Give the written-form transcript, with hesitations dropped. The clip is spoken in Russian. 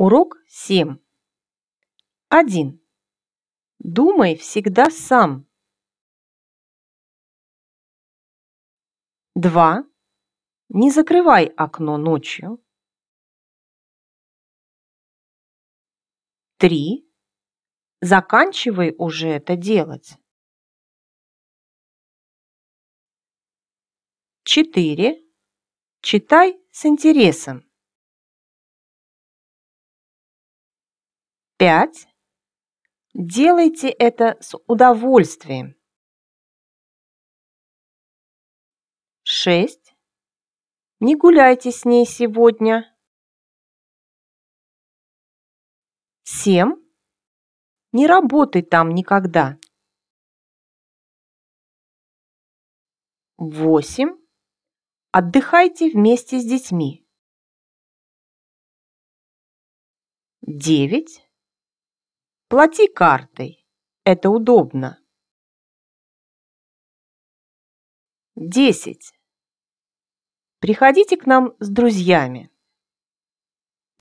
Урок 7. 1. Думай всегда сам. 2. Не закрывай окно ночью. 3. Заканчивай уже это делать. 4. Читай с интересом. 5. Делайте это с удовольствием. 6. Не гуляйте с ней сегодня. 7. Не работай там никогда. 8. Отдыхайте вместе с детьми. 9. Плати картой. Это удобно. 10. Приходите к нам с друзьями.